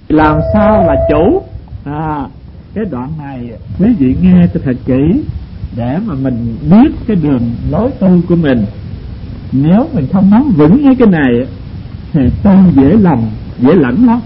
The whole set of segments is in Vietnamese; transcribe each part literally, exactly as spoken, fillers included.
làm sao là chủ. À, cái đoạn này quý vị nghe cho thật kỹ để mà mình biết cái đường lối tu của mình. Nếu mình không nắm vững với cái này thì tu dễ lầm, dễ lẫn lắm.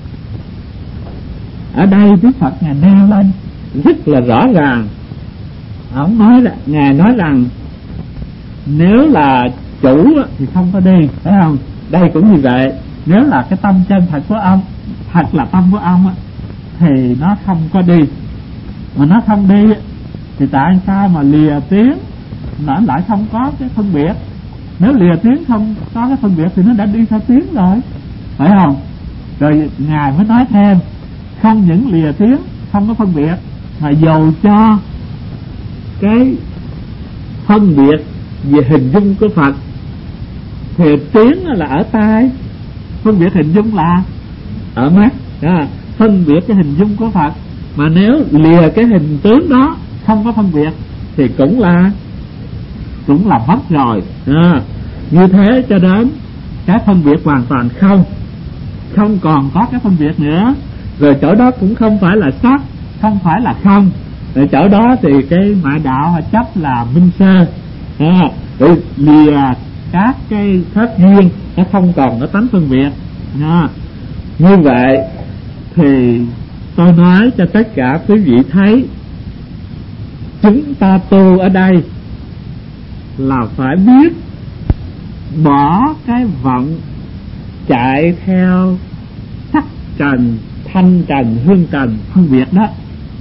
Ở đây Đức Phật Ngài nêu lên rất là rõ ràng. Ông nói là Ngài nói rằng nếu là chủ thì không có đi, phải không? Đây cũng như vậy. Nếu là cái tâm chân thật của ông, thật là tâm của ông thì nó không có đi. Mà nó không đi thì tại sao mà lìa tiếng nó lại không có cái phân biệt? Nếu lìa tiếng không có cái phân biệt thì nó đã đi theo tiếng rồi, phải không? Rồi Ngài mới nói thêm, không những lìa tiếng không có phân biệt, mà dầu cho cái phân biệt về hình dung của Phật thì tiếng là ở tai, phân biệt hình dung là ở mắt, đó. Phân biệt cái hình dung của Phật, mà nếu lìa cái hình tướng đó không có phân biệt thì cũng là cũng là mất rồi. À, như thế cho đến cái phân biệt hoàn toàn không, không còn có cái phân biệt nữa. Rồi chỗ đó cũng không phải là sắc, không phải là không. Rồi chỗ đó thì cái ngoại đạo họ chấp là minh sơ. À, rồi lìa các cái thất duyên, nó không còn có tánh phân biệt. À, như vậy thì tôi nói cho tất cả quý vị thấy, chúng ta tu ở đây là phải biết bỏ cái vọng chạy theo sắc trần, thanh trần, hương trần phân biệt đó.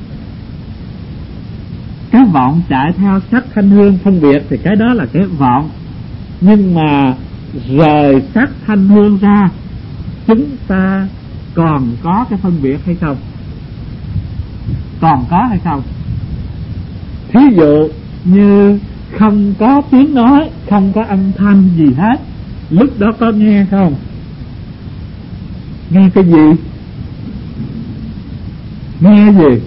Cái vọng chạy theo sắc thanh hương phân biệt thì cái đó là cái vọng. Nhưng mà rời sắc thanh hương ra, chúng ta còn có cái phân biệt hay không? Còn có hay không? Thí dụ như không có tiếng nói, không có âm thanh gì hết, lúc đó có nghe không? Nghe cái gì? Nghe gì?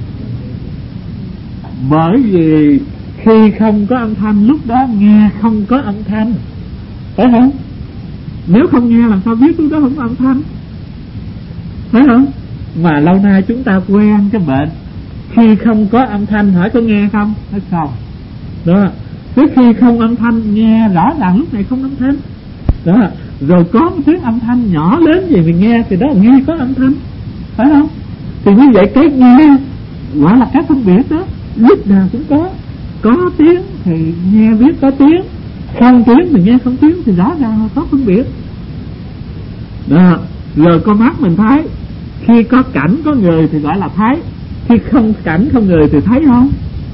Bởi vì khi không có âm thanh, lúc đó nghe không có âm thanh, phải không? Nếu không nghe làm sao biết lúc đó không có âm thanh, phải không? Mà lâu nay chúng ta quen cái bệnh khi không có âm thanh, hỏi có nghe không? Nói không. Đó. Trước khi không âm thanh nghe rõ ràng lúc này không âm thanh. Đó. Rồi có một tiếng âm thanh nhỏ lớn gì mình nghe thì đó là nghe có âm thanh, phải không? Thì như vậy cái nghe gọi là cái phân biệt đó, lúc nào cũng có. Có tiếng thì nghe biết có tiếng, không tiếng thì nghe không tiếng, thì rõ ràng là có phân biệt. Đó. Rồi con mắt mình thấy, khi có cảnh có người thì gọi là thấy, khi không cảnh không người thì thấy không?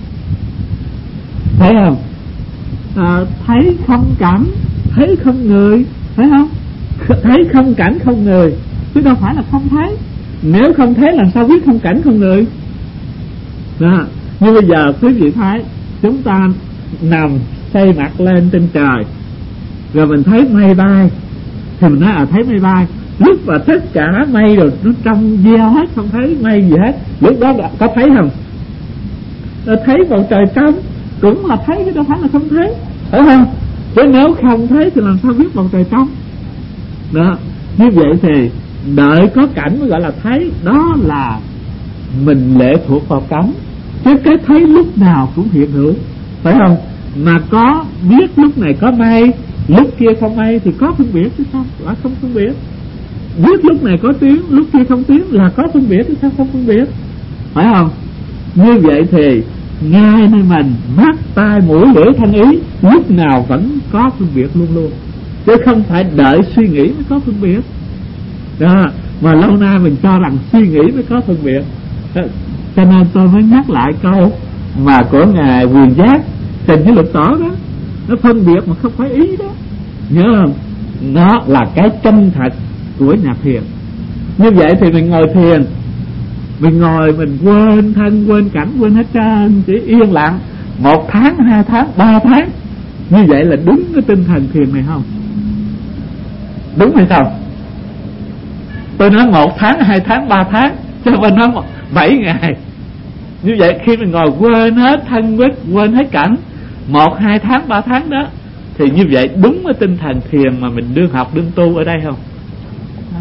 Thấy không? À, thấy không cảnh, thấy không người, phải không? Thấy không cảnh không người, chứ đâu phải là không thấy. Nếu không thấy làm sao biết không cảnh không người? Đó. Như bây giờ quý vị thấy, chúng ta nằm xây mặt lên trên trời, rồi mình thấy mây bay, thì mình nói à thấy mây bay. Lúc mà tất cả mây rồi nó trong veo hết, không thấy mây gì hết, lúc đó có thấy không? Rồi thấy bầu trời trong cũng là thấy, chứ đâu phải là không thấy, phải không? Chứ nếu không thấy thì làm sao biết bầu trời trong? Đó. Như vậy thì đợi có cảnh mới gọi là thấy. Đó là mình lệ thuộc vào cảnh, chứ cái thấy lúc nào cũng hiện hữu, phải không? Mà có biết lúc này có mây, lúc kia không mây thì có phân biệt chứ sao là không phân biệt? Biết lúc này có tiếng, lúc kia không tiếng là có phân biệt chứ sao không phân biệt, phải không? Như vậy thì ngay nơi mình, mắt, tai, mũi, lưỡi, thân, ý lúc nào vẫn có phân biệt luôn luôn, chứ không phải đợi suy nghĩ mới có phân biệt. Đó. Mà lâu nay mình cho rằng suy nghĩ mới có phân biệt. Đó. Cho nên tôi mới nhắc lại câu mà của Ngài Quyền Giác Trình với Lục Tổ đó, nó phân biệt mà không phải ý đó, nhớ không? Nó là cái chân thật của nhà thiền. Như vậy thì mình ngồi thiền, mình ngồi mình quên thân quên cảnh quên hết trơn, chỉ yên lặng một tháng, hai tháng, ba tháng. Như vậy là đúng cái tinh thần thiền này không? Đúng hay không? Tôi nói một tháng, hai tháng, ba tháng, chứ không phải nói một, bảy ngày. Như vậy khi mình ngồi quên hết thân quên, quên hết cảnh một, hai tháng, ba tháng đó, thì như vậy đúng cái tinh thần thiền mà mình đương học đương tu ở đây không?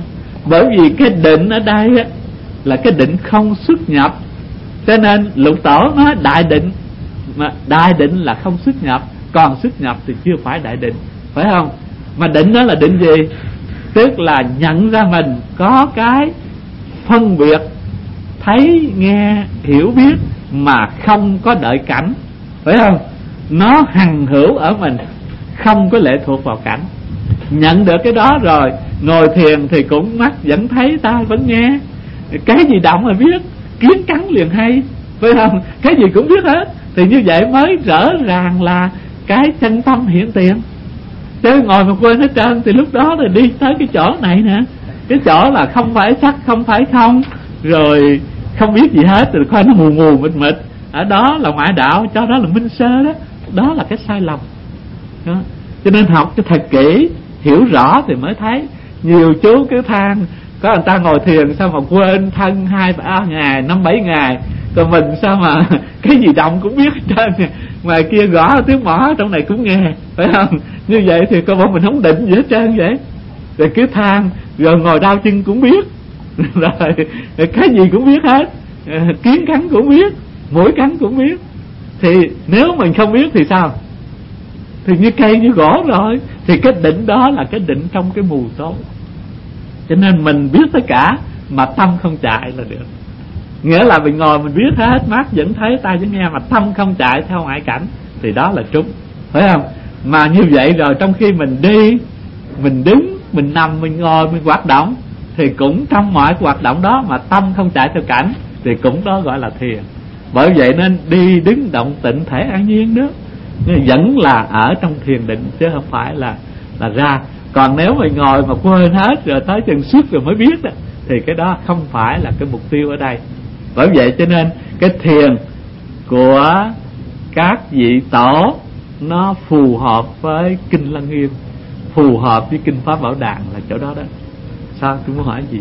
Bởi vì cái định ở đây á, là cái định không xuất nhập, cho nên Lục Tổ nói đại định, mà đại định là không xuất nhập, còn xuất nhập thì chưa phải đại định, phải không? Mà định đó là định gì? Tức là nhận ra mình có cái phân biệt, thấy, nghe, hiểu, biết mà không có đợi cảnh, phải không? Nó hằng hữu ở mình, không có lệ thuộc vào cảnh. Nhận được cái đó rồi, ngồi thiền thì cũng mắt vẫn thấy, tai vẫn nghe, cái gì động là biết, kiến cắn liền hay, phải không? Cái gì cũng biết hết. Thì như vậy mới rõ ràng là cái chân tâm hiện tiền. Chứ ngồi mà quên hết trơn thì lúc đó là đi tới cái chỗ này nè, cái chỗ là không phải sắc, không phải không, rồi không biết gì hết, rồi coi nó mù mù mịt mịt. Ở đó là ngoại đạo, cho đó là minh sơ đó. Đó là cái sai lầm đó. Cho nên học cho thật kỹ, hiểu rõ thì mới thấy. Nhiều chú cứ than có người ta ngồi thiền sao mà quên thân hai ba ngày, năm bảy ngày, còn mình sao mà cái gì động cũng biết hết trơn, ngoài kia gõ tiếng mõ trong này cũng nghe, phải không? Như vậy thì coi bọn mình không định gì hết trơn vậy. Rồi cứ than, rồi ngồi đau chân cũng biết rồi, rồi cái gì cũng biết hết, kiến cắn cũng biết, mũi cắn cũng biết. Thì nếu mình không biết thì sao? Thì như cây như gỗ rồi. Thì cái định đó là cái định trong cái mù tối. Cho nên mình biết tất cả mà tâm không chạy là được. Nghĩa là mình ngồi mình biết hết, mắt vẫn thấy, tai vẫn nghe, mà tâm không chạy theo ngoại cảnh, thì đó là trúng, phải không? Mà như vậy rồi trong khi mình đi, mình đứng, mình nằm, mình ngồi, mình hoạt động, thì cũng trong mọi hoạt động đó mà tâm không chạy theo cảnh, thì cũng đó gọi là thiền. Bởi vậy nên đi đứng động tịnh thể an nhiên đó, vẫn là ở trong thiền định, chứ không phải là là ra. Còn nếu mình ngồi mà quên hết rồi tới chừng suốt rồi mới biết đó, thì cái đó không phải là cái mục tiêu ở đây. Bởi vậy cho nên cái thiền của các vị tổ nó phù hợp với kinh Lăng Nghiêm, phù hợp với kinh Pháp Bảo Đàn là chỗ đó đó. Sao tôi muốn hỏi gì?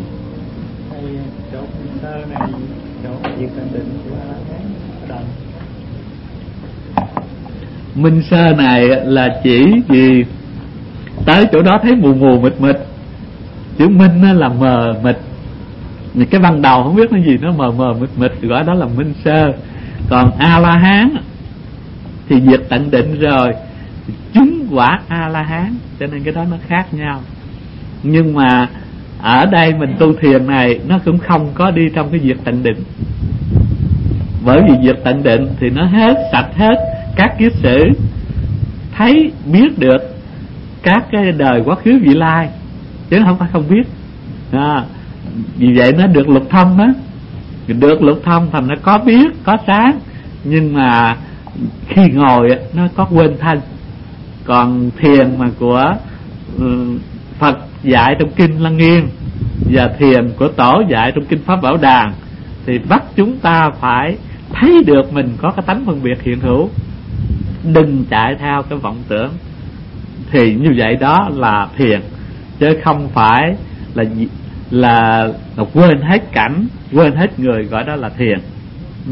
Chỗ Minh Sơ này, chỗ việc tận định của ở đâu? Minh Sơ này là chỉ gì? Tới chỗ đó thấy mù mù mịt mịt, chữ minh là mờ mịt, cái ban đầu không biết nó gì, nó mờ mờ mịt mịt, gọi đó là minh sơ. Còn A La Hán thì diệt tận định rồi, chứng quả A La Hán, cho nên cái đó nó khác nhau. Nhưng mà ở đây mình tu thiền này nó cũng không có đi trong cái diệt tận định. Bởi vì diệt tận định thì nó hết sạch hết các kiết sử, thấy biết được các cái đời quá khứ vị lai, chứ không phải không biết à. Vì vậy nó được lục thông đó, được lục thông thành nó có biết, có sáng, nhưng mà khi ngồi nó có quên thân. Còn thiền mà của uh, Phật dạy trong kinh Lăng Nghiêm và thiền của Tổ dạy trong kinh Pháp Bảo Đàn thì bắt chúng ta phải thấy được mình có cái tánh phân biệt hiện hữu, đừng chạy theo cái vọng tưởng. Thì như vậy đó là thiền, chứ không phải là là, là quên hết cảnh, quên hết người, gọi đó là thiền. ừ.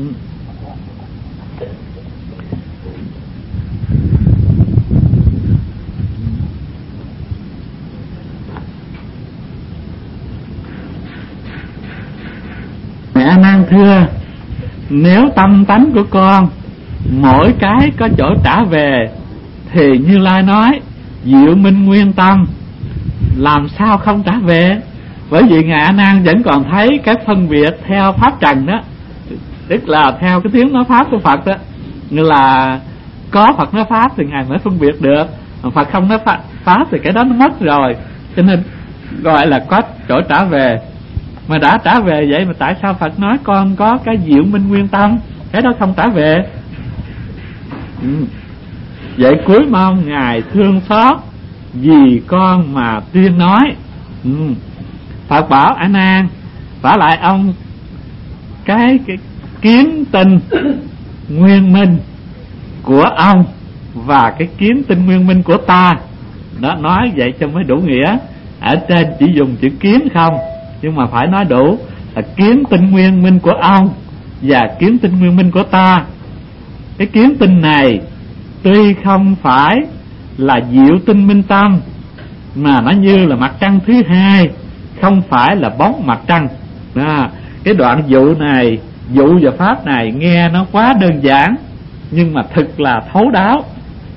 Mẹ Nan thưa, nếu tâm tánh của con mỗi cái có chỗ trả về thì Như Lai nói diệu minh nguyên tâm, làm sao không trả về? Bởi vì Ngài A Nan vẫn còn thấy cái phân biệt theo pháp trần đó, tức là theo cái tiếng nói pháp của Phật đó, như là có Phật nói pháp thì Ngài mới phân biệt được, mà Phật không nói pháp, pháp thì cái đó nó mất rồi, cho nên gọi là có chỗ trả về. Mà đã trả về vậy mà tại sao Phật nói con có cái diệu minh nguyên tâm, cái đó không trả về? ừ. Vậy cuối mong Ngài thương xót vì con mà tuyên nói. ừ. Phật bảo A Nan, vả lại ông cái, cái kiến tinh nguyên minh của ông và cái kiến tinh nguyên minh của ta đó, nói vậy cho mới đủ nghĩa. Ở trên chỉ dùng chữ kiến không, nhưng mà phải nói đủ là kiến tinh nguyên minh của ông và kiến tinh nguyên minh của ta. Cái kiến tinh này tuy không phải là diệu tinh minh tâm, mà nó như là mặt trăng thứ hai, không phải là bóng mặt trăng. À, cái đoạn dụ này, dụ và pháp này nghe nó quá đơn giản, nhưng mà thực là thấu đáo.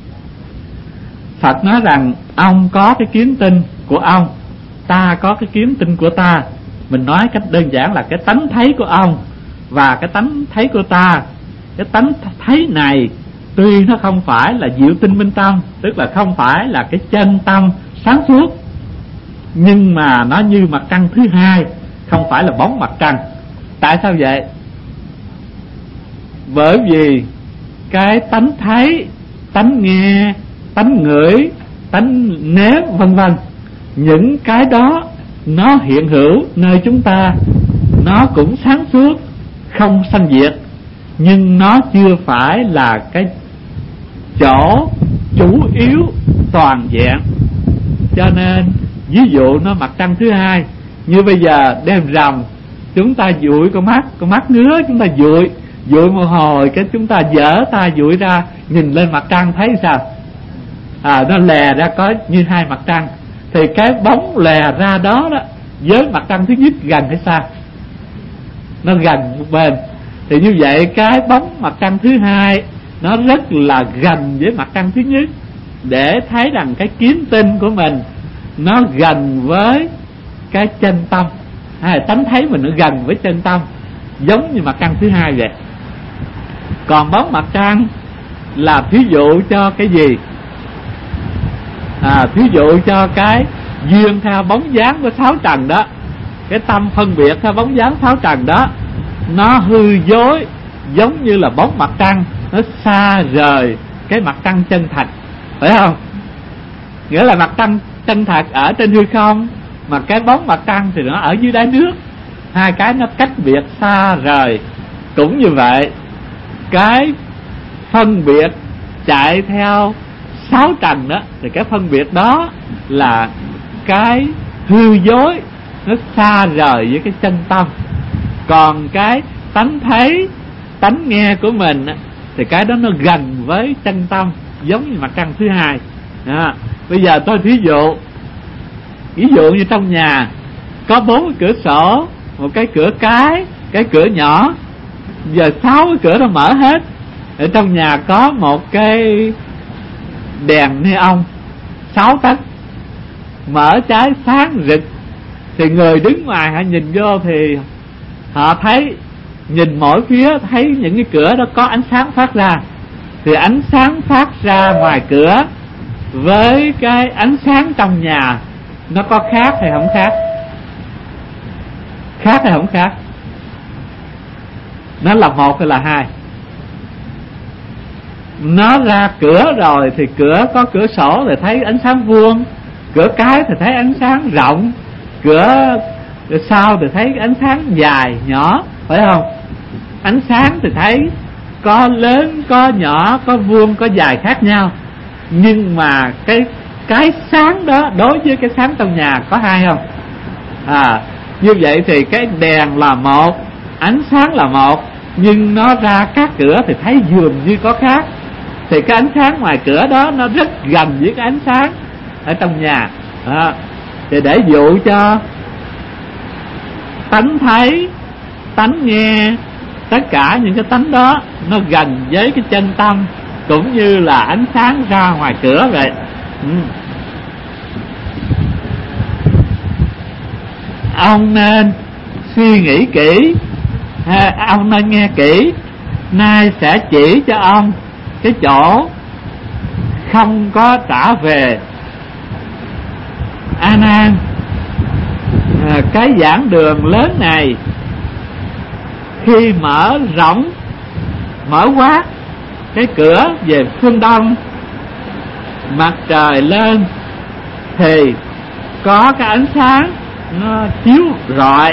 Phật nói rằng ông có cái kiến tinh của ông, ta có cái kiến tinh của ta. Mình nói cách đơn giản là cái tánh thấy của ông và cái tánh thấy của ta. Cái tánh thấy này tuy nó không phải là diệu tinh minh tâm, tức là không phải là cái chân tâm sáng suốt, nhưng mà nó như mặt trăng thứ hai, không phải là bóng mặt trăng. Tại sao vậy? Bởi vì cái tánh thấy, tánh nghe, tánh ngửi, tánh nếm vân vân, những cái đó nó hiện hữu nơi chúng ta, nó cũng sáng suốt, không sanh diệt, nhưng nó chưa phải là cái chỗ chủ yếu toàn vẹn. Cho nên ví dụ nó mặt trăng thứ hai. Như bây giờ đêm rằm chúng ta dụi con mắt, con mắt ngứa chúng ta dụi, dụi một hồi cái chúng ta dở ta dụi ra, nhìn lên mặt trăng thấy sao? À, nó lè ra có như hai mặt trăng. Thì cái bóng lè ra đó đó với mặt trăng thứ nhất gần hay xa? Nó gần một bên. Thì như vậy cái bóng mặt trăng thứ hai nó rất là gần với mặt trăng thứ nhất, để thấy rằng cái kiến tinh của mình nó gần với cái chân tâm, hay tánh thấy mình nó gần với chân tâm, giống như mặt trăng thứ hai vậy. Còn bóng mặt trăng là thí dụ cho cái gì? À, thí dụ cho cái duyên theo bóng dáng của sáu trần đó, cái tâm phân biệt theo bóng dáng sáu trần đó, nó hư dối giống như là bóng mặt trăng, nó xa rời cái mặt trăng chân thật, phải không? Nghĩa là mặt trăng chân thật ở trên hư không, mà cái bóng mặt trăng thì nó ở dưới đáy nước, hai cái nó cách biệt xa rời. Cũng như vậy, cái phân biệt chạy theo sáu trần đó, thì cái phân biệt đó là cái hư dối, nó xa rời với cái chân tâm. Còn cái tánh thấy, tánh nghe của mình thì cái đó nó gần với chân tâm, giống như mặt trăng thứ hai. À, bây giờ tôi thí dụ, ví dụ như trong nhà có bốn cái cửa sổ, một cái cửa cái, cái cửa nhỏ, giờ sáu cái cửa nó mở hết. Ở trong nhà có một cái đèn neon sáu tấc mở trái sáng rực, thì người đứng ngoài họ nhìn vô thì họ thấy, nhìn mỗi phía thấy những cái cửa đó có ánh sáng phát ra. Thì ánh sáng phát ra ngoài cửa với cái ánh sáng trong nhà nó có khác hay không khác? Khác hay không khác? Nó là một hay là hai? Nó ra cửa rồi thì cửa có cửa sổ thì thấy ánh sáng vuông, cửa cái thì thấy ánh sáng rộng, cửa sau thì thấy ánh sáng dài nhỏ, phải không? Ánh sáng thì thấy có lớn, có nhỏ, có vuông, có dài khác nhau. Nhưng mà cái cái sáng đó đối với cái sáng trong nhà có hai không? À, như vậy thì cái đèn là một, ánh sáng là một, nhưng nó ra các cửa thì thấy dường như có khác. Thì cái ánh sáng ngoài cửa đó nó rất gần với cái ánh sáng ở trong nhà. À, thì để dụ cho tánh thấy, tánh nghe, tất cả những cái tánh đó nó gần với cái chân tâm, cũng như là ánh sáng ra ngoài cửa vậy. Ừ. Ông nên suy nghĩ kỹ, ông nên nghe kỹ. Nay sẽ chỉ cho ông cái chỗ không có trả về. A Nan, à, cái giảng đường lớn này khi mở rộng, mở quát cái cửa về phương đông, mặt trời lên thì có cái ánh sáng nó chiếu rọi.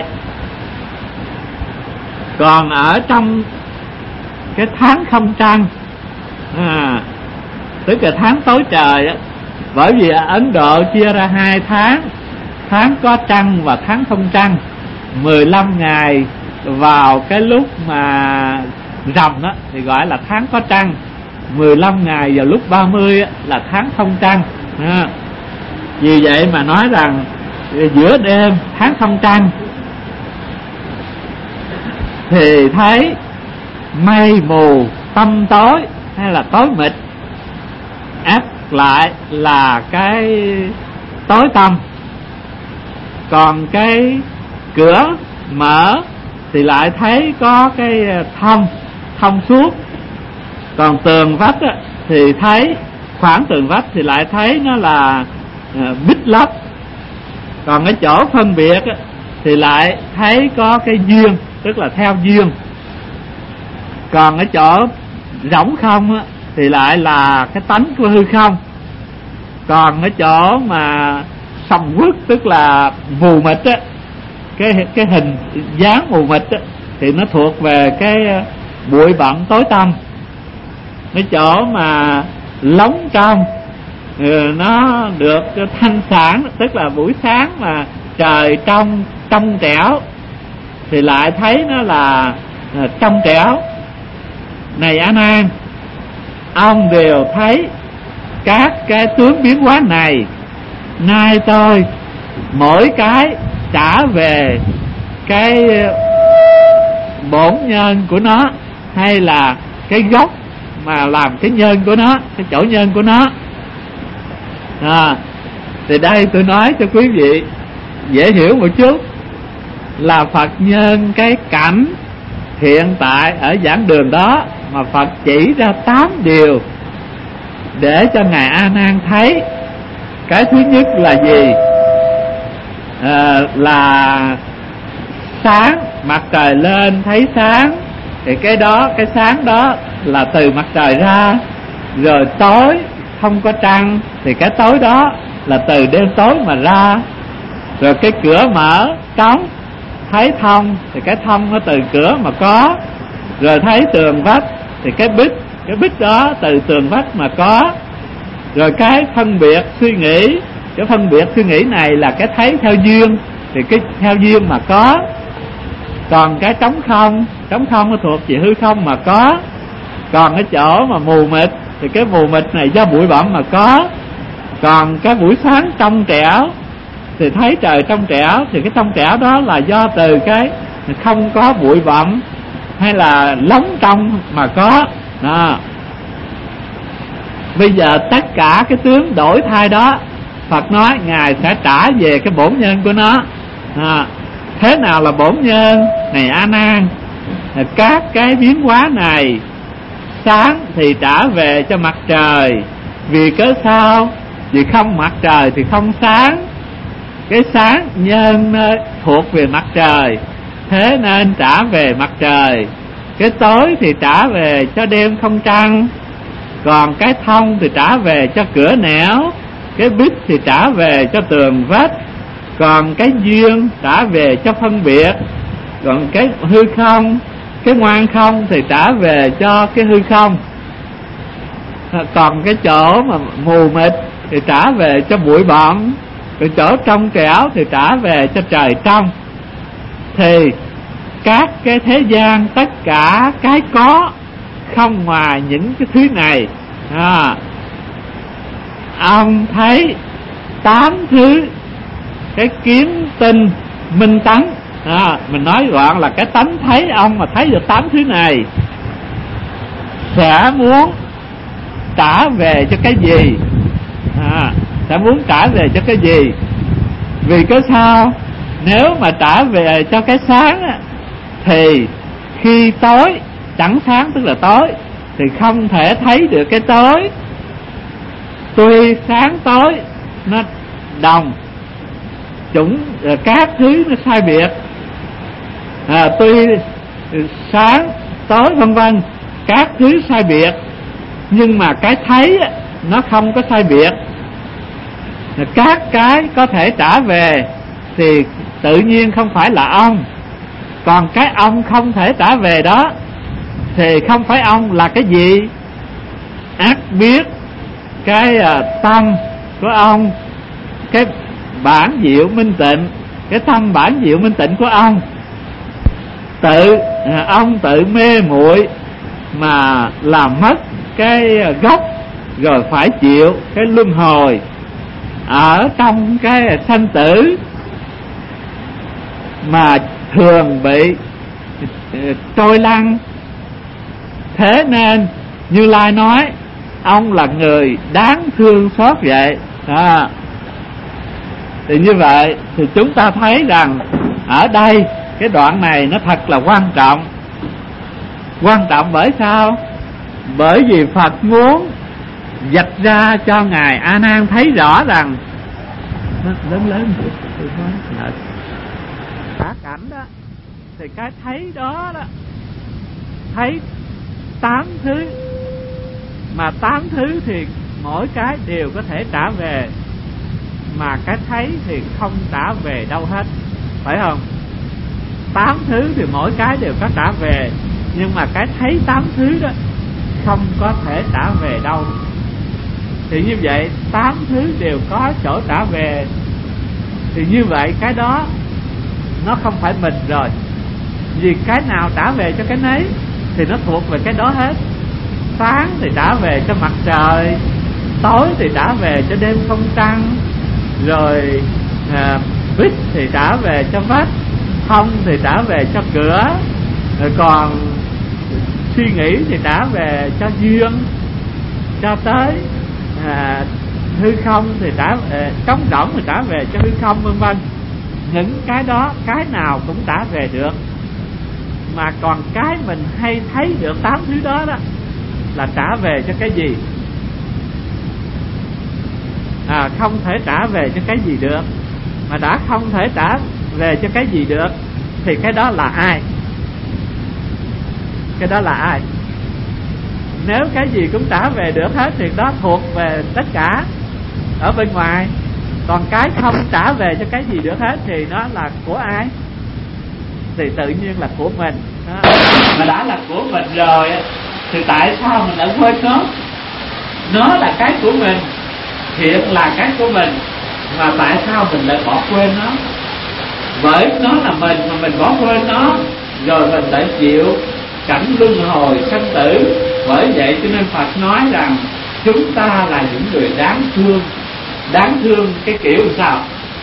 Còn ở trong cái tháng không trăng, à, tức là tháng tối trời á, bởi vì ở Ấn Độ chia ra hai tháng, tháng có trăng và tháng không trăng. Mười lăm ngày vào cái lúc mà rằm á thì gọi là tháng có trăng, mười lăm ngày vào lúc ba mươi á, là tháng không trăng. À, vì vậy mà nói rằng giữa đêm tháng không trăng thì thấy mây mù tăm tối hay là tối mịt, áp lại là cái tối tăm. Còn cái cửa mở thì lại thấy có cái thông thông suốt. Còn tường vách á, thì thấy khoảng tường vách thì lại thấy nó là uh, bít lấp. Còn cái chỗ phân biệt á, thì lại thấy có cái duyên, tức là theo duyên. Còn cái chỗ rỗng không á, thì lại là cái tánh của hư không. Còn cái chỗ mà sầm uất, tức là mù mịt á, cái cái hình dáng mù mịt á, thì nó thuộc về cái bụi bặm tối tăm. Cái chỗ mà lóng trong nó được thanh sáng, tức là buổi sáng mà trời trong trong trẻo thì lại thấy nó là trong trẻo. Này A Nan, ông đều thấy các cái tướng biến hóa này, nay tôi mỗi cái trả về cái bổn nhân của nó, hay là cái gốc mà làm cái nhân của nó, cái chỗ nhân của nó. À, thì đây tôi nói cho quý vị dễ hiểu một chút, là Phật nhân cái cảnh hiện tại ở giảng đường đó mà Phật chỉ ra tám điều để cho ngài A Nan thấy. Cái thứ nhất là gì? À, là sáng, mặt trời lên thấy sáng, thì cái đó, cái sáng đó là từ mặt trời ra. Rồi tối không có trăng thì cái tối đó là từ đêm tối mà ra. Rồi cái cửa mở trống thấy thông thì cái thông nó từ cửa mà có. Rồi thấy tường vách thì cái bích, cái bích đó từ tường vách mà có. Rồi cái phân biệt suy nghĩ, cái phân biệt suy nghĩ này là cái thấy theo duyên, thì cái theo duyên mà có. Còn cái trống không, trống không nó thuộc về hư không mà có. Còn cái chỗ mà mù mịt thì cái mù mịt này do bụi bặm mà có. Còn cái buổi sáng trong trẻo thì thấy trời trong trẻo, thì cái trong trẻo đó là do từ cái không có bụi bặm hay là lóng trong mà có. Đó. Bây giờ tất cả cái tướng đổi thay đó, Phật nói ngài sẽ trả về cái bổn nhân của nó. À, thế nào là bổn nhân? Này A Nan, các cái biến hóa này, sáng thì trả về cho mặt trời. Vì cớ sao? Vì không mặt trời thì không sáng. Cái sáng nhân thuộc về mặt trời, thế nên trả về mặt trời. Cái tối thì trả về cho đêm không trăng. Còn cái thông thì trả về cho cửa nẻo. Cái bích thì trả về cho tường vách. Còn cái duyên trả về cho phân biệt. Còn cái hư không, cái ngoan không thì trả về cho cái hư không. Còn cái chỗ mà mù mịt thì trả về cho bụi bặm. Cái chỗ trong trẻo thì trả về cho trời trong. Thì các cái thế gian, tất cả cái có không ngoài những cái thứ này. À, ông thấy tám thứ cái kiến tinh minh tấn. À, mình nói gọn là cái tánh thấy, ông mà thấy được tám thứ này sẽ muốn trả về cho cái gì? À, sẽ muốn trả về cho cái gì? Vì cái sao? Nếu mà trả về cho cái sáng á, thì khi tối chẳng sáng, tức là tối, thì không thể thấy được cái tối. Tuy sáng tối nó đồng chủng, các thứ nó sai biệt. À, tuy sáng tối vân vân các thứ sai biệt, nhưng mà cái thấy nó không có sai biệt. Các cái có thể trả về thì tự nhiên không phải là ông. Còn cái ông không thể trả về đó thì không phải ông là cái gì? Ác biết cái uh, tâm của ông, cái bản diệu minh tịnh, cái tâm bản diệu minh tịnh của ông. Tự uh, ông tự mê muội mà làm mất cái uh, gốc, rồi phải chịu cái luân hồi ở trong cái sanh tử mà thường bị trôi lăn. Thế nên Như Lai nói ông là người đáng thương xót vậy. À, thì như vậy thì chúng ta thấy rằng ở đây cái đoạn này nó thật là quan trọng. Quan trọng bởi sao? Bởi vì Phật muốn vạch ra cho Ngài A Nan thấy rõ rằng nó lớn lớn cả cảnh đó, thì cái thấy đó đó, thấy tám thứ, mà tám thứ thì mỗi cái đều có thể trả về, mà cái thấy thì không trả về đâu hết, phải không? Tám thứ thì mỗi cái đều có trả về, nhưng mà cái thấy tám thứ đó không có thể trả về đâu. Thì như vậy tám thứ đều có chỗ trả về, thì như vậy cái đó nó không phải mình rồi. Vì cái nào trả về cho cái nấy thì nó thuộc về cái đó hết. Sáng thì trả về cho mặt trời, tối thì trả về cho đêm không trăng, rồi à, vít thì trả về cho vách, thông thì trả về cho cửa, rồi còn suy nghĩ thì trả về cho duyên, cho tới à, hư không thì trả à, trống rỗng thì trả về cho hư không, vân vân. Những cái đó cái nào cũng trả về được, mà còn cái mình hay thấy được tám thứ đó đó là trả về cho cái gì? À, không thể trả về cho cái gì được. Mà đã không thể trả về cho cái gì được thì cái đó là ai? Cái đó là ai? Nếu cái gì cũng trả về được hết thì đó thuộc về tất cả ở bên ngoài. Còn cái không trả về cho cái gì được hết thì nó là của ai? Thì tự nhiên là của mình đó. Mà đã là của mình rồi thì tại sao mình lại quên nó? Nó là cái của mình, hiện là cái của mình, mà tại sao mình lại bỏ quên nó? Bởi nó là mình mà mình bỏ quên nó, rồi mình lại chịu cảnh luân hồi sanh tử. Bởi vậy cho nên Phật nói rằng chúng ta là những người đáng thương. Đáng thương cái kiểu làm sao?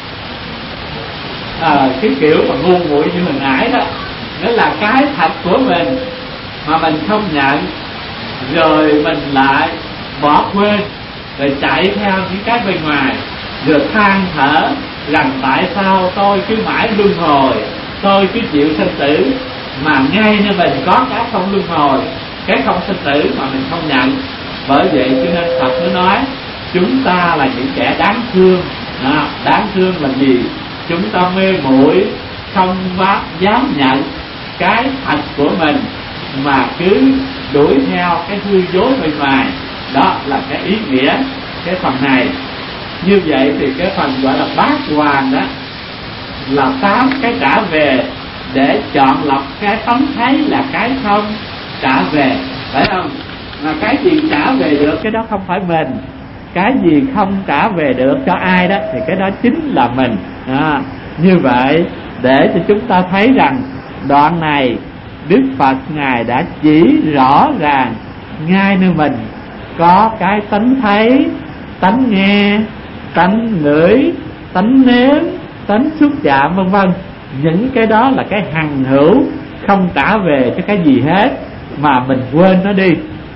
À, cái kiểu mà ngu muội như hồi nãy đó, nó là cái thật của mình mà mình không nhận, rồi mình lại bỏ quên, rồi chạy theo những cái bên ngoài, rồi than thở rằng tại sao tôi cứ mãi luân hồi, tôi cứ chịu sanh tử, mà ngay nơi mình có cái không luân hồi, cái không sanh tử mà mình không nhận. Bởi vậy cho nên Phật mới nói chúng ta là những kẻ đáng thương. À, đáng thương là gì? Chúng ta mê muội, không dám nhận cái thật của mình, mà cứ đuổi theo cái hư dối bên ngoài. Đó là cái ý nghĩa cái phần này. Như vậy thì cái phần gọi là bát hoàn đó là tám cái trả về, để chọn lọc cái tấm thấy là cái không trả về, phải không? Mà cái gì trả về được cái đó không phải mình, cái gì không trả về được cho ai đó thì cái đó chính là mình. À, như vậy để cho chúng ta thấy rằng đoạn này Đức Phật Ngài đã chỉ rõ ràng ngay nơi mình có cái tánh thấy, tánh nghe, tánh ngửi, tánh nếm, tánh xúc chạm, vân vân. Những cái đó là cái hằng hữu, không trả về cho cái gì hết, mà mình quên nó đi.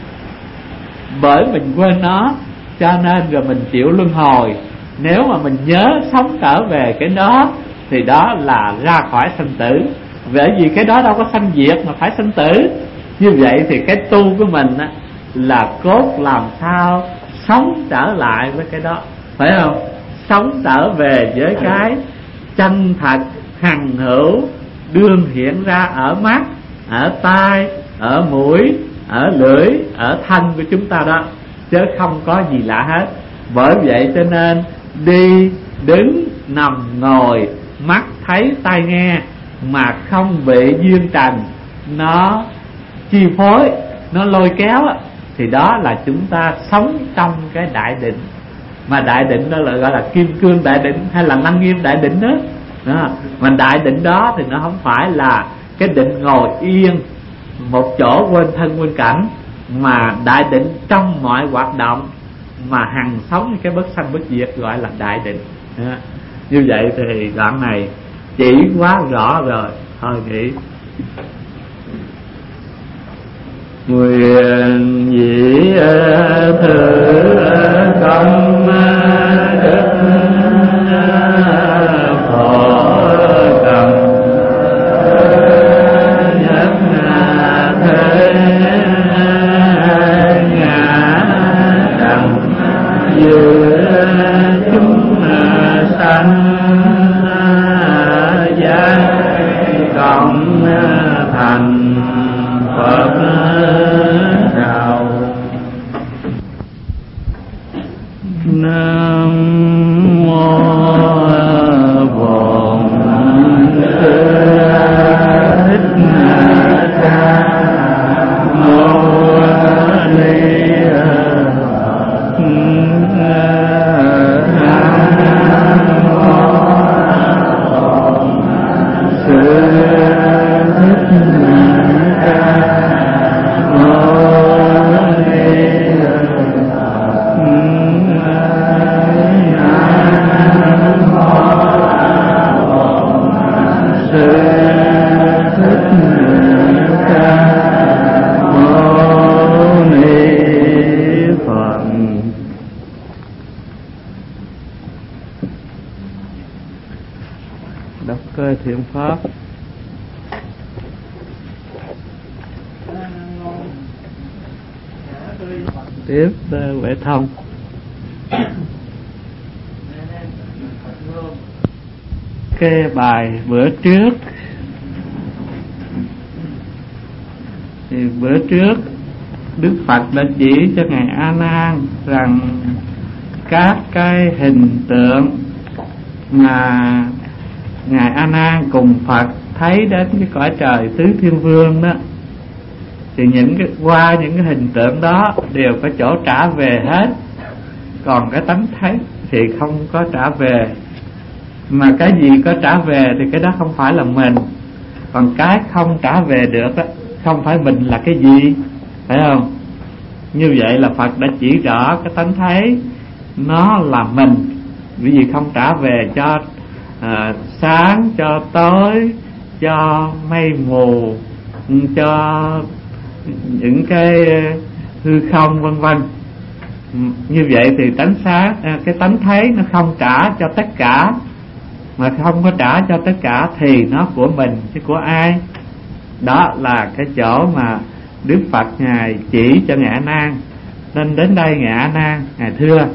Bởi mình quên nó cho nên rồi mình chịu luân hồi. Nếu mà mình nhớ sống trở về cái đó thì đó là ra khỏi sanh tử. Bởi vì cái đó đâu có sanh diệt mà phải sanh tử. Như vậy thì cái tu của mình á, là cốt làm sao sống trở lại với cái đó, phải không? Sống trở về với cái chân thật hằng hữu đương hiện ra ở mắt, ở tai, ở mũi, ở lưỡi, ở thân của chúng ta đó, chứ không có gì lạ hết. Bởi vậy cho nên đi, đứng, nằm, ngồi, mắt thấy, tai nghe mà không bị duyên trần nó chi phối, nó lôi kéo, thì đó là chúng ta sống trong cái đại định. Mà đại định đó là gọi là kim cương đại định hay là lăng nghiêm đại định đó. Đó. Mà đại định đó thì nó không phải là cái định ngồi yên một chỗ quên thân quên cảnh, mà đại định trong mọi hoạt động mà hằng sống cái bất sanh bất diệt, gọi là đại định. Đó. Như vậy thì đoạn này chỉ quá rõ rồi, thôi nghỉ. Nguyện dĩ thử công đức phổ cầm nhất thế ngã đẳng giữa chúng sanh giác cộng thành Phật đạo. Nam mô Bổn Thích Ca Mâu Ni thiện pháp. Tiếp Huệ Thông. Cái bài bữa trước thì bữa trước Đức Phật đã chỉ cho ngài A Nan rằng các cái hình tượng mà ngài A Nan cùng Phật thấy đến cái cõi trời tứ thiên vương đó, thì những cái qua những cái hình tượng đó đều có chỗ trả về hết, còn cái tánh thấy thì không có trả về. Mà cái gì có trả về thì cái đó không phải là mình, còn cái không trả về được đó, không phải mình là cái gì, phải không? Như vậy là Phật đã chỉ rõ cái tánh thấy nó là mình, vì gì không trả về cho à, sáng, cho tối, cho mây mù, cho những cái hư không vân vân. Như vậy thì tánh sáng, cái tánh thấy nó không trả cho tất cả, mà không có trả cho tất cả thì nó của mình chứ của ai. Đó là cái chỗ mà Đức Phật ngài chỉ cho ngài A Nan. Nên đến đây ngài A Nan ngài thưa: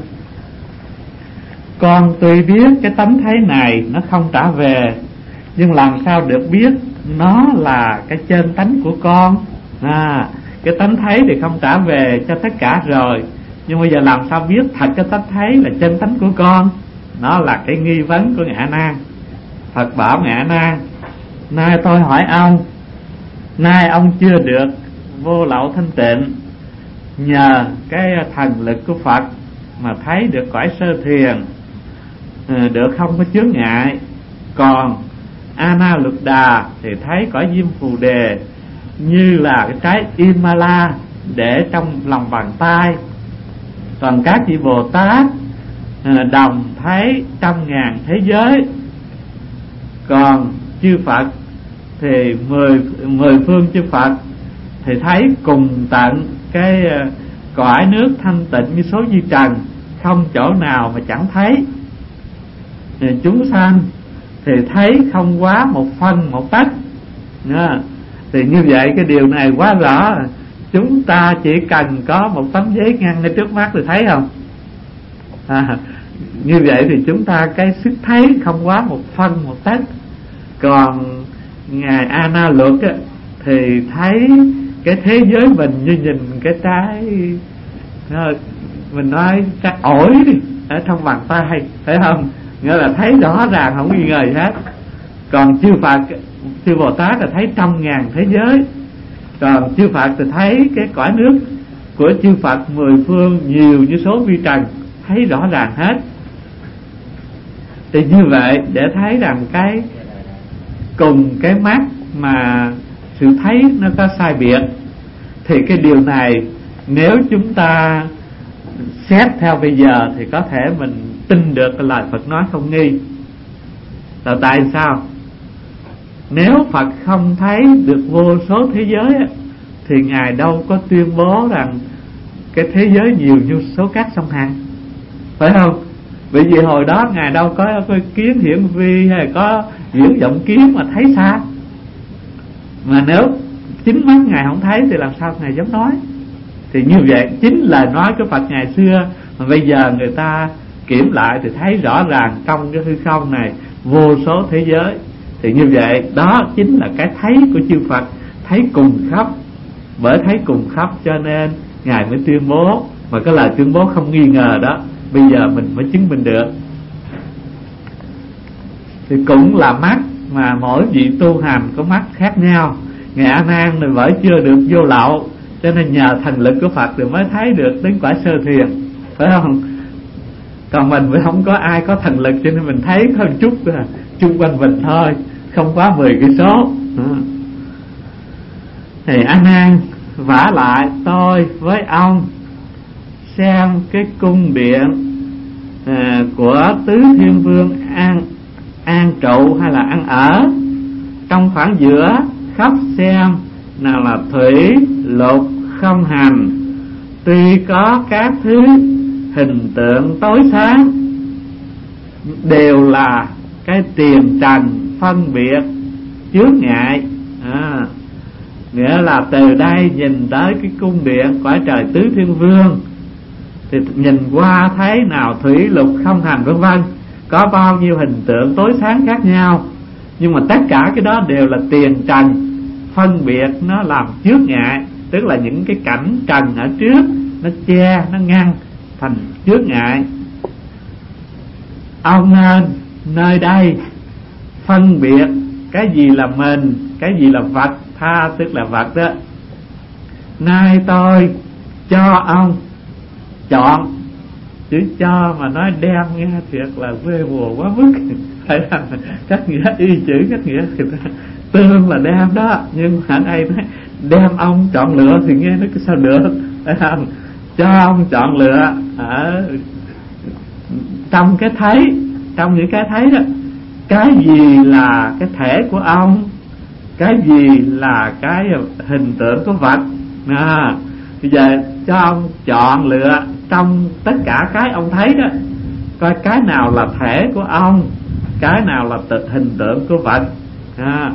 con tuy biết cái tánh thấy này nó không trả về, nhưng làm sao được biết nó là cái chân tánh của con? À, cái tánh thấy thì không trả về cho tất cả rồi, nhưng bây giờ làm sao biết thật cái tánh thấy là chân tánh của con? Nó là cái nghi vấn của ngài A Nan. Phật bảo ngài A Nan: nay tôi hỏi ông, nay ông chưa được vô lậu thanh tịnh, nhờ cái thần lực của Phật mà thấy được cõi sơ thiền, được không có chướng ngại. Còn A Na Lục Đà thì thấy cõi diêm phù đề như là cái trái Imala để trong lòng bàn tay. Còn các vị Bồ Tát đồng thấy trăm ngàn thế giới. Còn chư Phật thì mười, mười phương chư Phật thì thấy cùng tận cái cõi nước thanh tịnh như số vi trần, không chỗ nào mà chẳng thấy. Chúng sanh thì thấy không quá một phân một tấc. Thì như vậy cái điều này quá rõ. Chúng ta chỉ cần có một tấm giấy ngăn ngay trước mắt thì thấy không? À, như vậy thì chúng ta cái sức thấy không quá một phân một tấc. Còn ngài A Na Luật á, thì thấy cái thế giới mình như nhìn cái trái, mình nói trái ổi đi, ở trong bàn tay, phải không? Nghĩa là thấy rõ ràng không nghi ngờ gì hết. Còn chư Phật, chư Bồ Tát là thấy trăm ngàn thế giới. Còn chư Phật thì thấy cái cõi nước của chư Phật mười phương nhiều như số vi trần, thấy rõ ràng hết. Thì như vậy để thấy rằng cái cùng cái mắt mà sự thấy nó có sai biệt, thì cái điều này nếu chúng ta xét theo bây giờ thì có thể mình tin được cái lời Phật nói không nghi. Là tại sao? Nếu Phật không thấy được vô số thế giới thì Ngài đâu có tuyên bố rằng cái thế giới nhiều như số cát sông Hằng, phải không? Bởi vì hồi đó Ngài đâu có, có kiến hiển vi hay có diễn vọng kiến mà thấy xa. Mà nếu chính mắt Ngài không thấy thì làm sao Ngài dám nói? Thì như vậy chính lời nói của Phật ngày xưa mà bây giờ người ta kiểm lại thì thấy rõ ràng trong cái hư không này vô số thế giới. Thì như vậy đó chính là cái thấy của chư Phật, thấy cùng khắp. Bởi thấy cùng khắp cho nên Ngài mới tuyên bố, mà cái lời tuyên bố không nghi ngờ đó bây giờ mình mới chứng minh được. Thì cũng là mắt mà mỗi vị tu hành có mắt khác nhau. Ngài A Nan thì bởi chưa được vô lậu, cho nên nhờ thần lực của Phật thì mới thấy được đến quả sơ thiền, phải không? Còn mình mới không có ai có thần lực, cho nên mình thấy có một chút à, chung quanh mình thôi, không quá mười cây số. Thì A Nan, vả lại tôi với ông xem cái cung điện à, của Tứ Thiên Vương an an trụ hay là ăn ở. Trong khoảng giữa khắp xem nào là thủy lục không hành, tuy có các thứ hình tượng tối sáng, đều là cái tiền trần phân biệt chướng ngại. à, Nghĩa là từ đây nhìn tới cái cung điện cõi trời Tứ Thiên Vương thì nhìn qua thấy nào thủy lục không hành vân vân, có bao nhiêu hình tượng tối sáng khác nhau, nhưng mà tất cả cái đó đều là tiền trần phân biệt, nó làm chướng ngại. Tức là những cái cảnh trần ở trước nó che, nó ngăn thành chướng ngại. Ông nên nơi đây phân biệt cái gì là mình, cái gì là vật, tha tức là vật đó. Nay tôi cho ông chọn. Chữ cho mà nói đem nghe thiệt là quê mùa quá mức. Phải là các nghĩa y chữ, các nghĩa tương là đem đó, nhưng ở đây nói đem ông chọn lựa thì nghe nó sao được, phải không? Cho ông chọn lựa ở trong cái thấy, trong những cái thấy đó, cái gì là cái thể của ông, cái gì là cái hình tượng của vật. à, Bây giờ cho ông chọn lựa trong tất cả cái ông thấy đó, coi cái nào là thể của ông, cái nào là tự hình tượng của vật. à.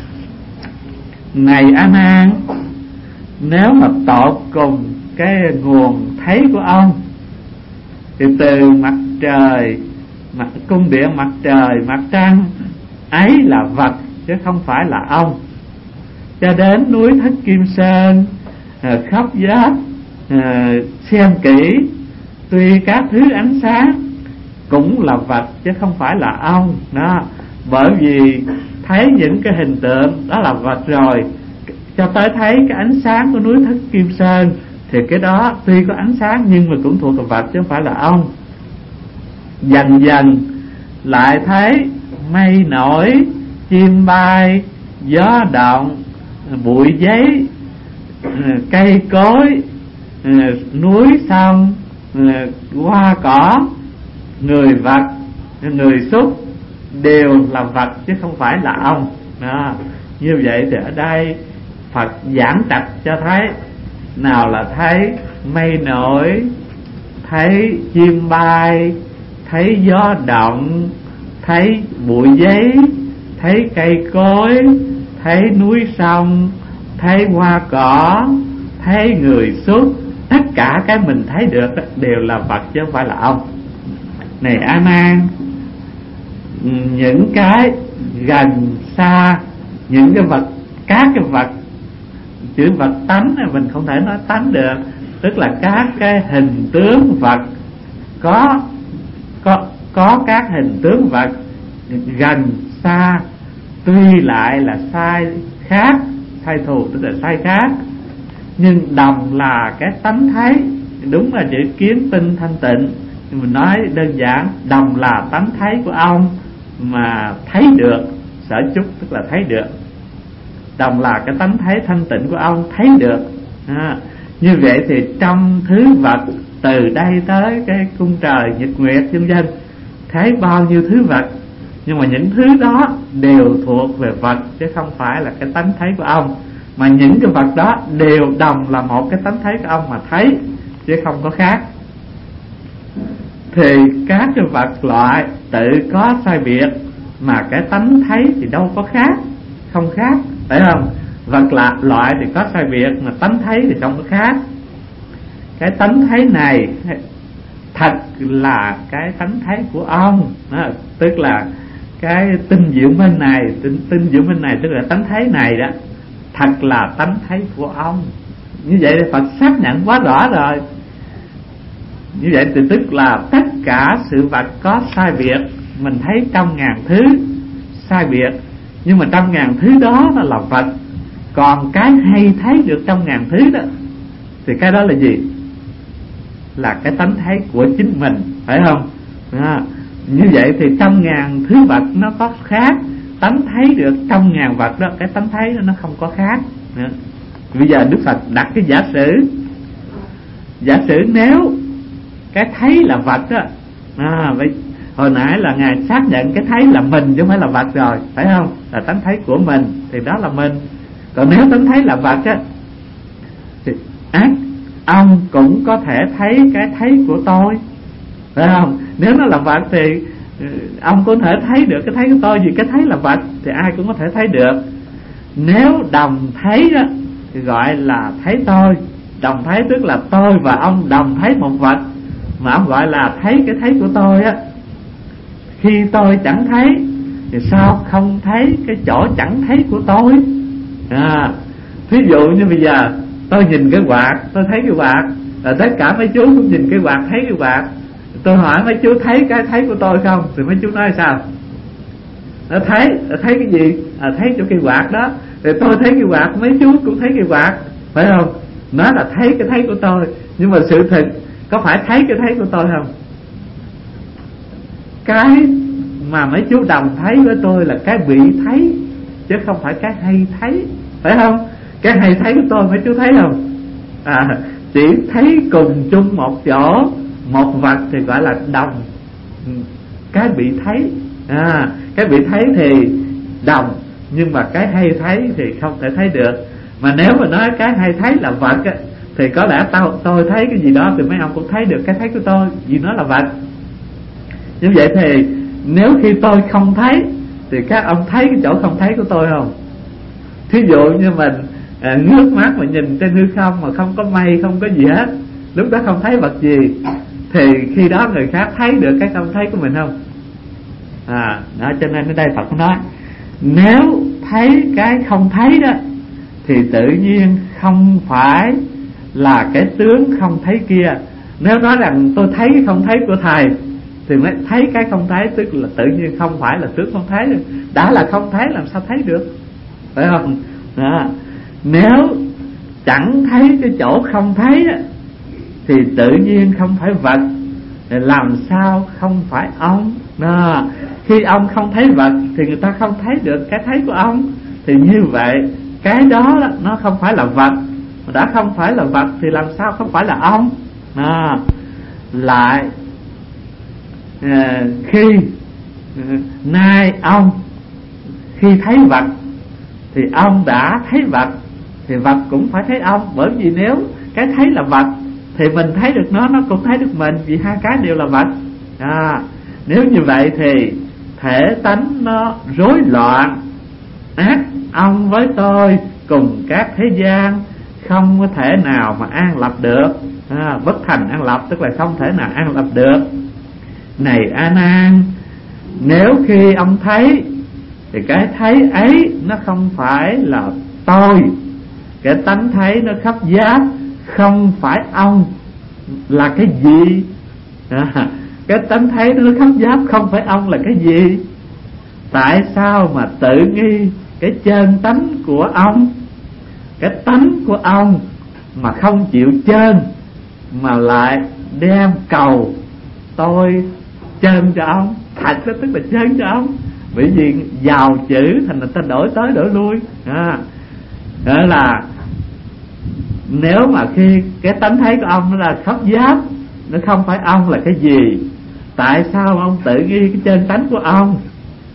Này A Nan, nếu mà tột cùng cái nguồn thấy của ông thì từ mặt trời, mặt cung điện mặt trời, mặt trăng ấy là vật chứ không phải là ông, cho đến núi Thất Kim Sơn, khắp giác xem kỹ, tuy các thứ ánh sáng cũng là vật chứ không phải là ông đó. Bởi vì thấy những cái hình tượng đó là vật rồi, cho tới thấy cái ánh sáng của núi Thất Kim Sơn thì cái đó tuy có ánh sáng nhưng mà cũng thuộc về vật chứ không phải là ông. Dần dần lại thấy mây nổi, chim bay, gió động, bụi giấy, cây cối, núi sông, hoa cỏ, người vật, người xúc đều là vật chứ không phải là ông đó. Như vậy thì ở đây Phật giảng trạch cho thấy nào là thấy mây nổi, thấy chim bay, thấy gió động, thấy bụi giấy, thấy cây cối, thấy núi sông, thấy hoa cỏ, thấy người xúc. Tất cả cái mình thấy được đều là vật chứ không phải là ông. Này A Nan, những cái gần xa, những cái vật, các cái vật, chữ vật tánh này mình không thể nói tánh được, tức là các cái hình tướng vật, có có có các hình tướng vật gần xa, tuy lại là sai khác, sai thù tức là sai khác, nhưng đồng là cái tánh thấy. Đúng là chữ kiến tinh thanh tịnh, nhưng mình nói đơn giản đồng là tánh thấy của ông mà thấy được, sở chúc tức là thấy được, đồng là cái tánh thấy thanh tịnh của ông thấy được. à, Như vậy thì trong thứ vật từ đây tới cái cung trời nhật nguyệt vân vân thấy bao nhiêu thứ vật, nhưng mà những thứ đó đều thuộc về vật chứ không phải là cái tánh thấy của ông, mà những cái vật đó đều đồng là một cái tánh thấy của ông mà thấy chứ không có khác. Thì các cái vật loại tự có sai biệt, mà cái tánh thấy thì đâu có khác, không khác, phải không? Vật lạ loại thì có sai biệt, mà tánh thấy thì không có khác. Cái tánh thấy này thật là cái tánh thấy của ông đó, tức là cái tinh diệu minh này, tinh, tinh diệu minh này tức là tánh thấy này đó, thật là tánh thấy của ông. Như vậy thì Phật xác nhận quá rõ rồi. Như vậy thì tức là tất cả sự vật có sai biệt, mình thấy trong ngàn thứ sai biệt, nhưng mà trong ngàn thứ đó nó là vật. Còn cái hay thấy được trong ngàn thứ đó thì cái đó là gì? Là cái tánh thấy của chính mình, phải không? À, như vậy thì trong ngàn thứ vật nó có khác, tánh thấy được trong ngàn vật đó, cái tánh thấy đó nó không có khác. À, bây giờ Đức Phật đặt cái giả sử, giả sử nếu cái thấy là vật đó, à, vậy hồi nãy là Ngài xác nhận cái thấy là mình chứ không phải là vật rồi, phải không? Là tánh thấy của mình thì đó là mình. Còn nếu tánh thấy là vật á thì ác ông cũng có thể thấy cái thấy của tôi, phải không? Nếu nó là vật thì ông có thể thấy được cái thấy của tôi, vì cái thấy là vật thì ai cũng có thể thấy được. Nếu đồng thấy đó thì gọi là thấy tôi. Đồng thấy tức là tôi và ông đồng thấy một vật, mà ông gọi là thấy cái thấy của tôi á. Khi tôi chẳng thấy thì sao không thấy cái chỗ chẳng thấy của tôi? À, thí dụ như bây giờ tôi nhìn cái quạt, tôi thấy cái quạt, là tất cả mấy chú cũng nhìn cái quạt, thấy cái quạt. Tôi hỏi mấy chú thấy cái thấy của tôi không? Thì mấy chú nói sao? Nó thấy, thấy cái gì? À, thấy chỗ cây quạt đó. Thì tôi thấy cái quạt, mấy chú cũng thấy cái quạt, phải không? Nó là thấy cái thấy của tôi. Nhưng mà sự thật có phải thấy cái thấy của tôi không? Cái mà mấy chú đồng thấy với tôi là cái bị thấy, chứ không phải cái hay thấy, phải không? Cái hay thấy của tôi mấy chú thấy không? À, chỉ thấy cùng chung một chỗ, một vật thì gọi là đồng. Cái bị thấy, à, cái bị thấy thì đồng, nhưng mà cái hay thấy thì không thể thấy được. Mà nếu mà nói cái hay thấy là vật á, thì có lẽ tao, tôi thấy cái gì đó thì mấy ông cũng thấy được cái thấy của tôi, vì nó là vật. Như vậy thì nếu khi tôi không thấy thì các ông thấy cái chỗ không thấy của tôi không? Thí dụ như mình à, ngước mắt mà nhìn trên hư không mà không có mây, không có gì hết, lúc đó không thấy vật gì, thì khi đó người khác thấy được cái không thấy của mình không? À, đó, cho nên ở đây Phật nói nếu thấy cái không thấy đó thì tự nhiên không phải là cái tướng không thấy kia. Nếu nói rằng tôi thấy cái không thấy của thầy thì mới thấy cái không thấy, tức là tự nhiên không phải là tướng không thấy được. Đã là không thấy làm sao thấy được, phải không? Đó. Nếu chẳng thấy cái chỗ không thấy đó, thì tự nhiên không phải vật, làm sao không phải ông? Đó. Khi ông không thấy vật thì người ta không thấy được cái thấy của ông. Thì như vậy cái đó nó không phải là vật, mà đã không phải là vật thì làm sao không phải là ông? Đó. Lại à, khi à, nay ông khi thấy vật thì ông đã thấy vật, thì vật cũng phải thấy ông. Bởi vì nếu cái thấy là vật thì mình thấy được nó, nó cũng thấy được mình, vì hai cái đều là vật. À, nếu như vậy thì thể tánh nó rối loạn, ác ông với tôi cùng các thế gian không có thể nào mà an lập được. À, bất thành an lập tức là không thể nào an lập được. Này A Nan, nếu khi ông thấy thì cái thấy ấy nó không phải là tôi, cái tánh thấy nó khắp giáp không phải ông là cái gì? À, cái tánh thấy nó khắp giáp không phải ông là cái gì? Tại sao mà tự nghi cái chân tánh của ông, cái tánh của ông mà không chịu chân, mà lại đem cầu tôi chân cho ông? Thật đó, tức là chân cho ông. Bởi vì giàu chữ thành là ta đổi tới đổi lui. À, đó là nếu mà khi cái tánh thấy của ông nó là khắp giáp, nó không phải ông là cái gì, tại sao ông tự nghi cái chân tánh của ông?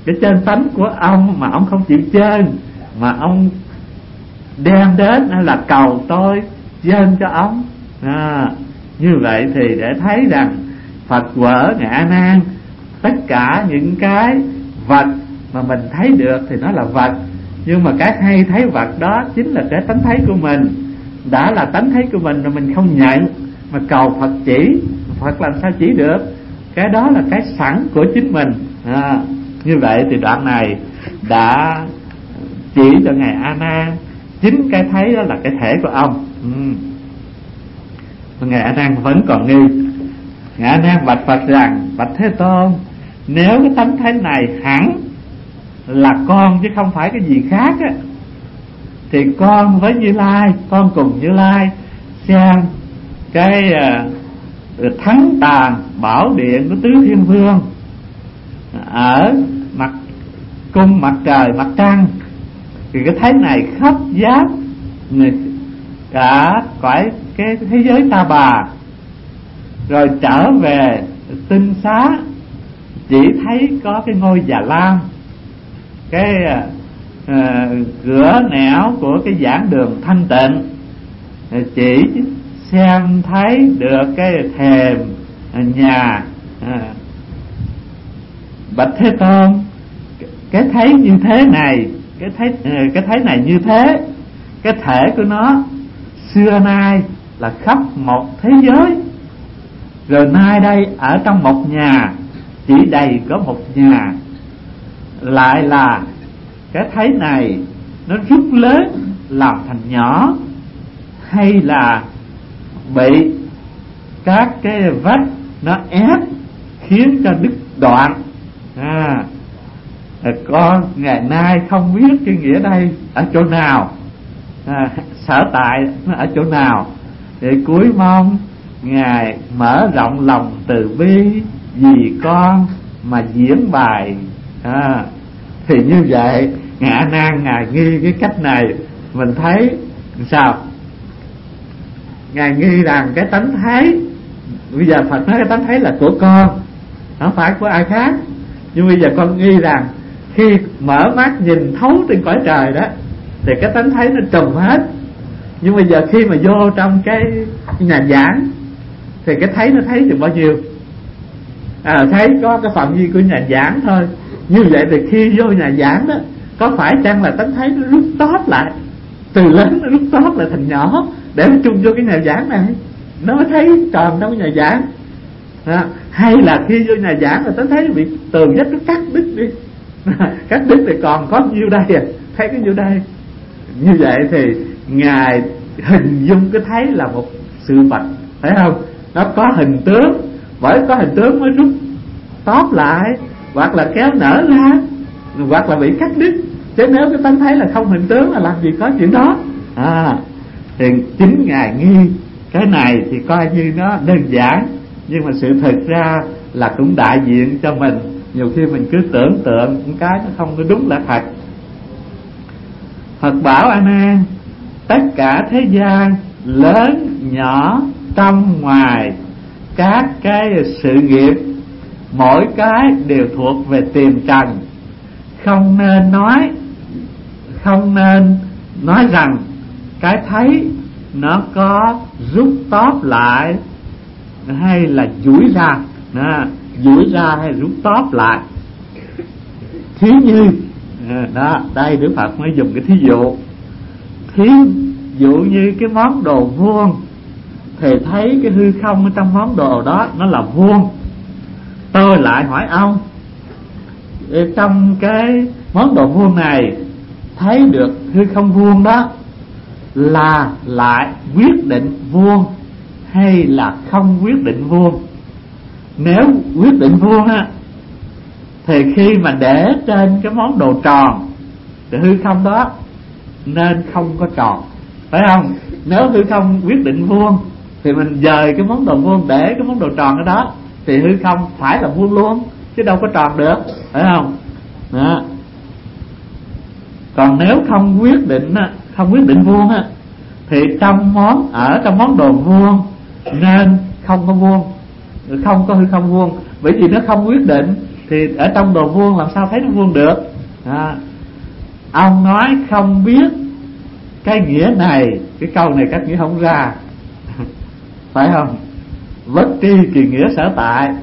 cái chân tánh của ông mà ông không chịu chơi, mà ông đem đến hay là cầu tôi dâng cho ông. À, như vậy thì để thấy rằng Phật quở Ngài A Nan, tất cả những cái vật mà mình thấy được thì nó là vật, nhưng mà cái hay thấy vật đó chính là cái tánh thấy của mình. Đã là tánh thấy của mình rồi mình không nhận mà cầu Phật chỉ, Phật làm sao chỉ được? Cái đó là cái sẵn của chính mình. À, như vậy thì đoạn này đã chỉ cho Ngài A Nan chính cái thấy đó là cái thể của ông. ừ. Ngài A Nan vẫn còn nghi. Ngài A Nan bạch Phật rằng: bạch Thế Tôn, nếu cái tánh thấy này hẳn là con chứ không phải cái gì khác á, thì con với Như Lai, con cùng Như Lai xem cái uh, thắng tàn bảo điện của Tứ Thiên Vương ở mặt cung mặt trời mặt trăng, thì cái thấy này khắp giáp cả cõi cái thế giới Ta Bà, rồi trở về tinh xá chỉ thấy có cái ngôi Già Lam, cái uh, cửa nẻo của cái giảng đường thanh tịnh, chỉ xem thấy được cái thềm nhà. À, bạch Thế Tôn, cái thấy như thế này, cái thấy cái thấy này như thế, cái thể của nó xưa nay là khắp một thế giới, rồi nay đây ở trong một nhà, chỉ đầy có một nhà, lại là cái thấy này nó rút lớn làm thành nhỏ, hay là bị các cái vách nó ép khiến cho đứt đoạn. À, con ngày nay không biết cái nghĩa đây ở chỗ nào, à, sở tại nó ở chỗ nào, thì cuối mong Ngài mở rộng lòng từ bi vì con mà diễn bài. À, thì như vậy Ngài A Nan Ngài nghi cái cách này, mình thấy sao? Ngài nghi rằng cái tánh thấy, bây giờ Phật nói cái tánh thấy là của con, không phải của ai khác. Nhưng bây giờ con nghi rằng khi mở mắt nhìn thấu trên cõi trời đó thì cái tánh thấy nó trùm hết. Nhưng bây giờ khi mà vô trong cái nhà giảng thì cái thấy nó thấy được bao nhiêu? À, thấy có cái phạm vi của nhà giảng thôi. Như vậy thì khi vô nhà giảng đó, có phải chăng là tánh thấy nó rút tóp lại, từ lớn nó rút tóp lại thành nhỏ để nó chung vô cái nhà giảng này, nó mới thấy tròn trong cái nhà giảng. À, hay là khi vô nhà giảng là tánh thấy nó bị tường vách nó cắt đứt đi, à, cắt đứt thì còn có nhiêu đây à, thấy cái nhiêu đây. Như vậy thì Ngài hình dung cái thấy là một sự vật, phải không? Nó có hình tướng, bởi có hình tướng mới rút tóp lại, hoặc là kéo nở ra, hoặc là bị cắt đứt. Chứ nếu cái tánh thấy là không hình tướng là làm gì có chuyện đó. À, thì chính Ngài nghi cái này thì coi như nó đơn giản, nhưng mà sự thực ra là cũng đại diện cho mình. Nhiều khi mình cứ tưởng tượng những cái nó không có đúng là thật. Phật bảo A Nan, tất cả thế gian lớn nhỏ trong ngoài, các cái sự nghiệp mỗi cái đều thuộc về tiền trần, không nên nói không nên nói rằng cái thấy nó có rút tóp lại hay là duỗi ra, đó, duỗi ra hay rút tóp lại. Thí như đó, đây Đức Phật mới dùng cái thí dụ. Thí dụ như cái món đồ vuông thì thấy cái hư không ở trong món đồ đó nó là vuông. Tôi lại hỏi ông, trong cái món đồ vuông này thấy được hư không vuông đó là lại quyết định vuông hay là không quyết định vuông? Nếu quyết định vuông á thì khi mà để trên cái món đồ tròn thì hư không đó nên không có tròn, phải không? Nếu hư không quyết định vuông thì mình dời cái món đồ vuông để cái món đồ tròn ở đó thì hư không phải là vuông luôn, chứ đâu có tròn được, phải không? Đó. Còn nếu không quyết định không quyết định vuông á thì trong món ở trong món đồ vuông nên không có vuông, không có hư không vuông, bởi vì nó không quyết định thì ở trong đồ vuông làm sao thấy nó vuông được? À, ông nói không biết cái nghĩa này, cái câu này các nghĩa không ra phải không? Bất tri kỳ nghĩa sở tại.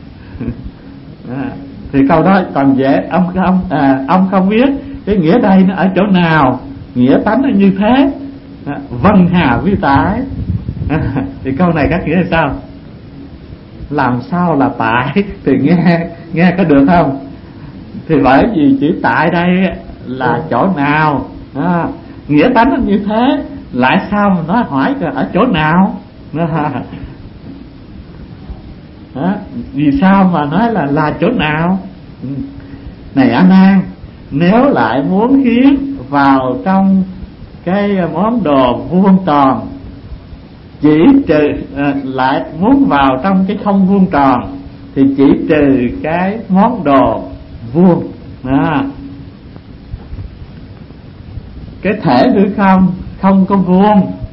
À, thì câu đó còn dễ. Ông không à, ông không biết cái nghĩa đây nó ở chỗ nào, nghĩa tánh nó như thế, à, vân hà vi tải. À, thì câu này các nghĩa là sao? Làm sao là tại? Thì nghe nghe có được không? Thì bởi vì chữ tại đây là chỗ nào, à, nghĩa tánh nó như thế, lại sao mà nói hỏi ở chỗ nào? À, à, vì sao mà nói là là chỗ nào? Này A Nan, nếu lại muốn khiến vào trong cái món đồ vuông tròn, chỉ trừ à, lại muốn vào trong cái không vuông tròn, thì chỉ trừ cái món đồ vuông. À, cái thể hư không không có vuông,